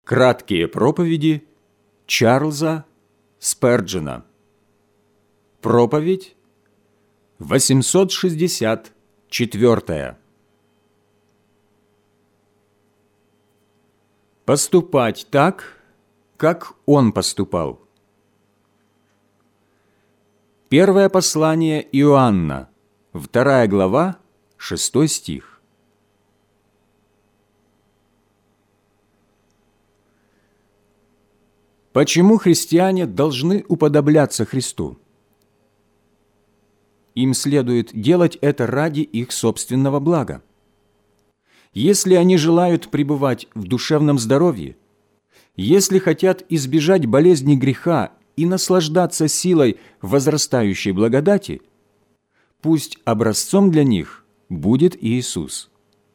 Краткие проповеди Чарльза Сперджена. Проповедь 864. Поступать так, как Он поступал. Первое послание Иоанна, 2 глава, 6 стих. Почему христиане должны уподобляться Христу? Им следует делать это ради их собственного блага. Если они желают пребывать в душевном здоровье, если хотят избежать болезни греха и наслаждаться силой возрастающей благодати, пусть образцом для них будет Иисус.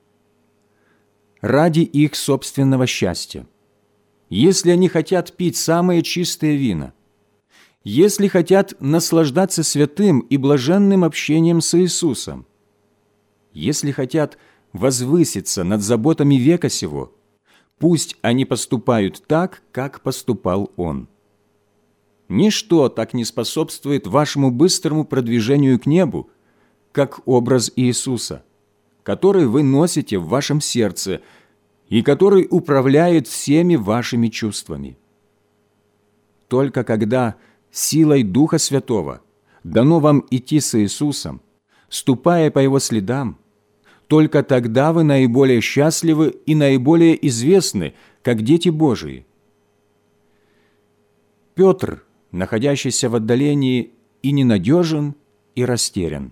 Ради их собственного счастья, если они хотят пить самые чистые вина, если хотят наслаждаться святым и блаженным общением с Иисусом, если хотят возвыситься над заботами века сего, пусть они поступают так, как поступал Он. Ничто так не способствует вашему быстрому продвижению к небу, как образ Иисуса, который вы носите в вашем сердце и который управляет всеми вашими чувствами. Только когда силой Духа Святого дано вам идти с Иисусом, ступая по Его следам, только тогда вы наиболее счастливы и наиболее известны, как дети Божии. Петр, находящийся в отдалении, и ненадежен, и растерян.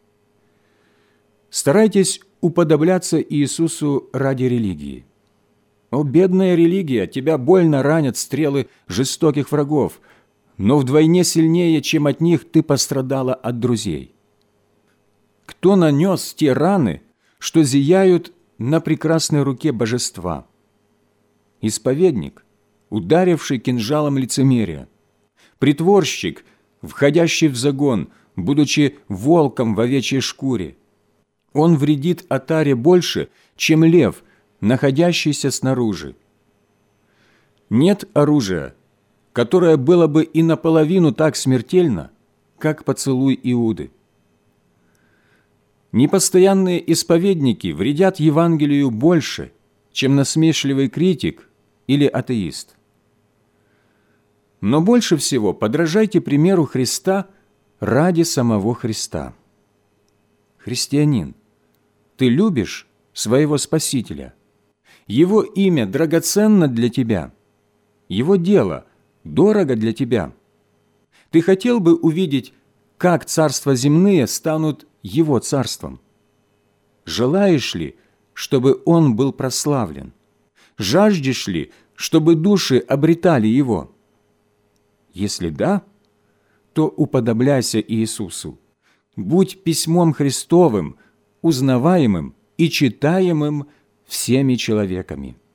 Старайтесь уподобляться Иисусу ради религии. О, бедная религия, тебя больно ранят стрелы жестоких врагов, но вдвойне сильнее, чем от них, ты пострадала от друзей. Кто нанес те раны, что зияют на прекрасной руке божества? Исповедник, ударивший кинжалом лицемерия, притворщик, входящий в загон, будучи волком в овечьей шкуре. Он вредит отаре больше, чем лев, находящийся снаружи. Нет оружия, которое было бы и наполовину так смертельно, как поцелуй Иуды. Непостоянные исповедники вредят Евангелию больше, чем насмешливый критик или атеист. Но больше всего подражайте примеру Христа ради самого Христа. Христианин, ты любишь своего Спасителя. Его имя драгоценно для тебя. Его дело дорого для тебя. Ты хотел бы увидеть, как царства земные станут Его царством? Желаешь ли, чтобы Он был прославлен? Жаждешь ли, чтобы души обретали Его? Если да, то уподобляйся Иисусу. Будь письмом Христовым, узнаваемым и читаемым всеми человеками.